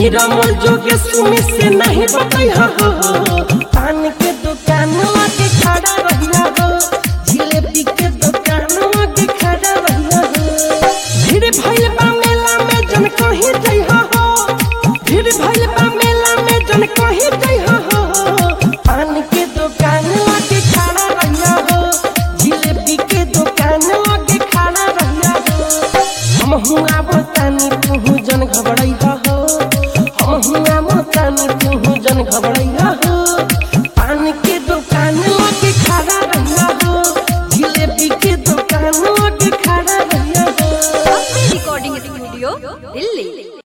निरमल जोगे सुमी से नहीं बतैया हो। पान के दुकान आगे खड़ा रहिया हो, जिलेबी के दुकान आगे खड़ा रहिया हो। भीड़ भइल बा मेला में जन कहीं जइहा हो, भीड़ भइल बा मेला में जन कहीं जइहा हो। पान के दुकान आगे खड़ा रहिया हो, जिलेबी के दुकान आगे खड़ा रहिया हो। हम हुआ बतानी तू जन घबराइहा हो, हम हुआ बतानी तू जन घबराइहा हो। पान के दुकान आगे खड़ा रहिया हो, जिलेबी के दुकान आगे खड़ा रहिया हो। Recording studio Delhi.